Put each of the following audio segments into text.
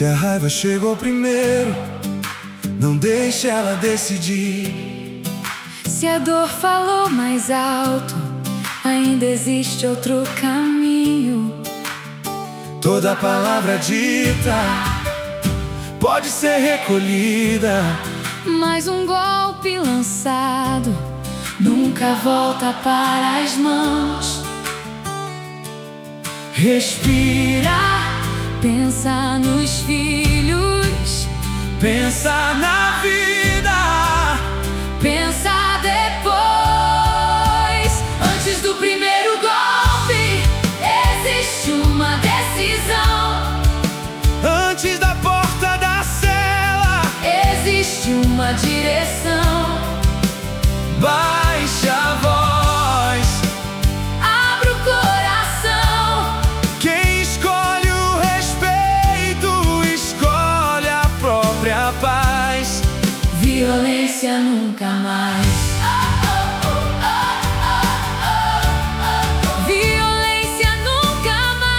Se a raiva chegou primeiro, não deixe ela decidir. Se a dor falou mais alto, ainda existe outro caminho. Toda palavra dita pode ser recolhida, mas um golpe lançado nunca volta para as mãos. Respira, pensa nos filhos, pensa na vida, pensa depois. Antes do primeiro golpe, existe uma decisão. Antes da porta da cela, existe uma direção. Baixe a voz, abra o coração. Quem escolhe o respeito, escolhe a própria paz. Violência nunca mais. Violência nunca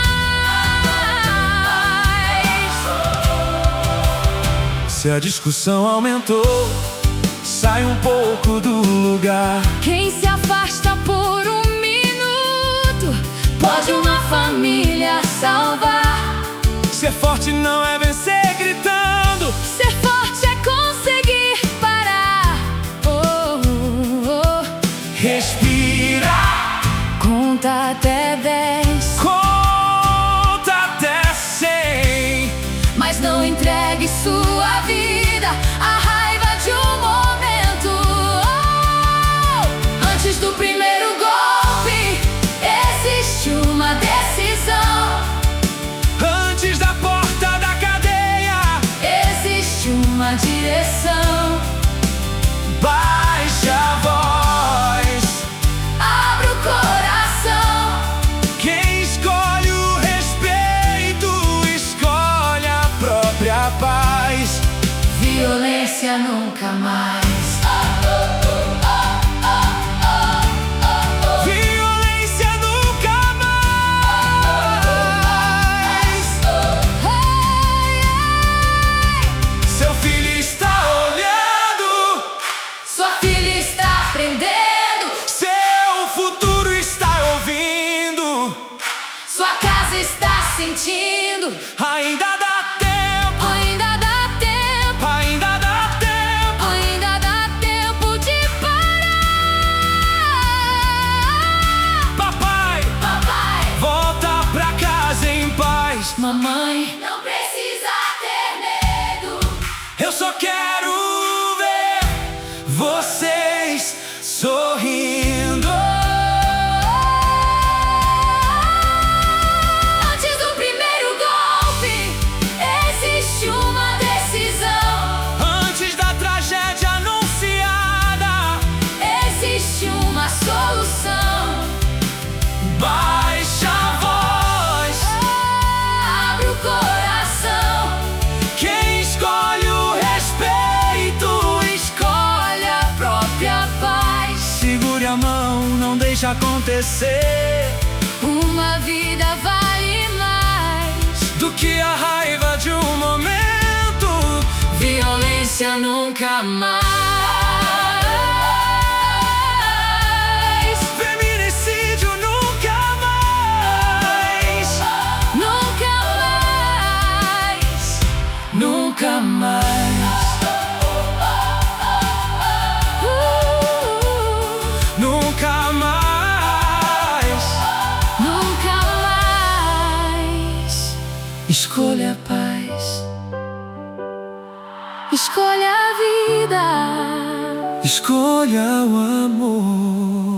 mais. Se a discussão aumentou, sai um pouco do lugar. Quem se afasta por um minuto, pode uma família salvar. Ser forte não é vencer gritando, ser forte é conseguir parar. Oh, oh, oh. Respira, conta até 10, conta até 100, mas não entregue sua vida à raiva de um momento. Oh, antes do primeiro golpe, existe uma decisão. Antes da porta da cadeia, existe uma direção. Baixe a voz, abra o coração. quem escolhe o respeito, escolhe a própria paz. Violência nunca mais. Violência nunca mais. Seu filho está olhando, Sua filha está aprendendo, seu futuro está ouvindo. sua casa está sentindo. Ainda dá tempo, Ainda dá tempo, ainda dá tempo. ainda dá tempo de parar. Papai, Papai, volta pra casa em paz. mamãe, não precisa ter medo. Eu só quero ver vocês sorrindo. Antes do primeiro golpe, existe uma decisão. Antes da tragédia anunciada, Existe uma solução. baixa a voz, Abre o coração. quem escolhe o respeito, Escolhe a própria paz. segure a mão, não deixe acontecer Uma vida vale mais do que a raiva de um momento. violência nunca mais. Feminicídio nunca mais. Nunca mais. Nunca mais. Nunca mais. Nunca mais. Escolha a paz, Escolha a vida. escolha o amor.